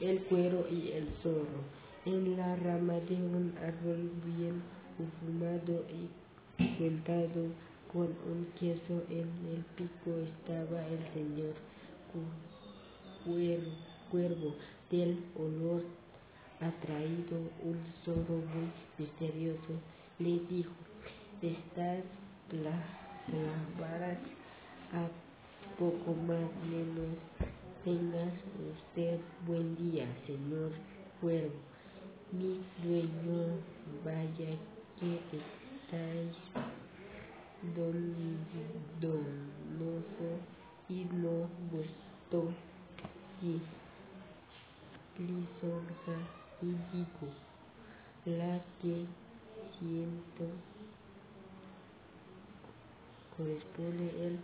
el cuero y el zorro. En la rama de un árbol bien perfumado y sentado con un queso en el pico estaba el señor Cuervo. Del olor atraído, un zorro muy misterioso le dijo: estas palabras a poco más menos. Tenga usted buen día, señor Cuervo. Mi dueño, vaya que estáis donoso y no vuestro lisonja, y digo la que siento corresponde el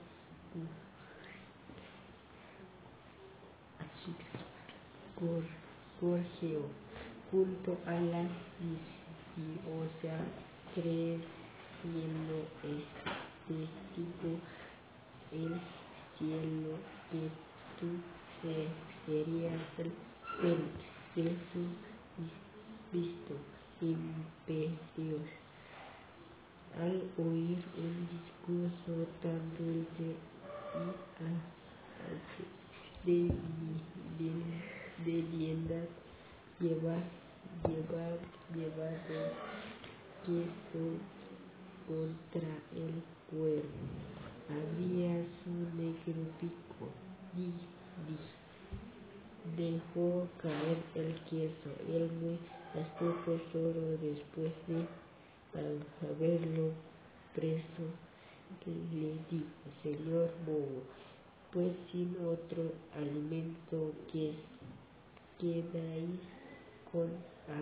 gorjeo junto a la viciosa, creciendo testigo el cielo que tú serías el de su visto imperio. Al oír un discurso tan dulce y de liendad llevado queso contra el cuervo, abría su negro pico y dejó caer el queso. El muy astuto zorro, después de haberlo preso, le dijo: señor bobo, pues sin otro alimento quedáis con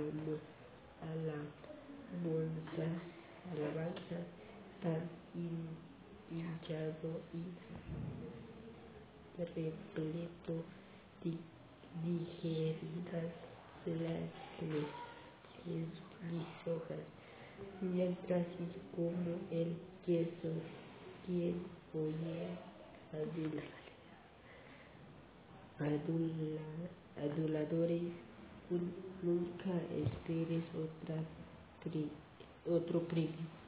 alabanza tan hinchado y repleto de digeridas las lisonjas, mientras como el queso. Quien oye aduladores, nunca esperes otro premio.